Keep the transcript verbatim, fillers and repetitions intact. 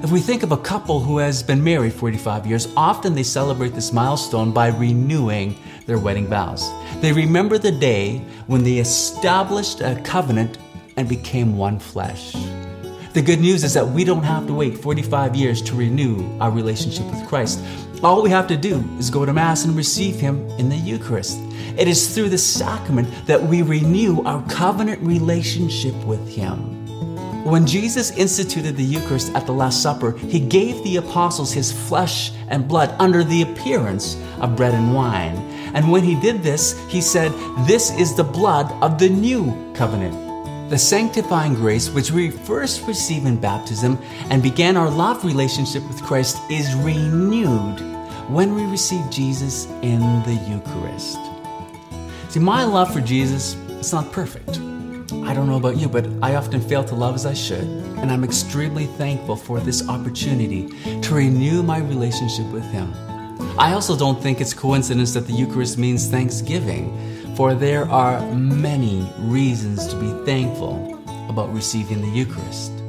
If we think of a couple who has been married forty-five years, often they celebrate this milestone by renewing their wedding vows. They remember the day when they established a covenant and became one flesh. The good news is that we don't have to wait forty-five years to renew our relationship with Christ. All we have to do is go to Mass and receive Him in the Eucharist. It is through the sacrament that we renew our covenant relationship with Him. When Jesus instituted the Eucharist at the Last Supper, He gave the apostles His flesh and blood under the appearance of bread and wine. And when He did this, He said, "This is the blood of the new covenant." The sanctifying grace which we first receive in baptism and began our love relationship with Christ is renewed when we receive Jesus in the Eucharist. See, my love for Jesus is not perfect. I don't know about you, but I often fail to love as I should, and I'm extremely thankful for this opportunity to renew my relationship with Him. I also don't think it's coincidence that the Eucharist means thanksgiving, for there are many reasons to be thankful about receiving the Eucharist.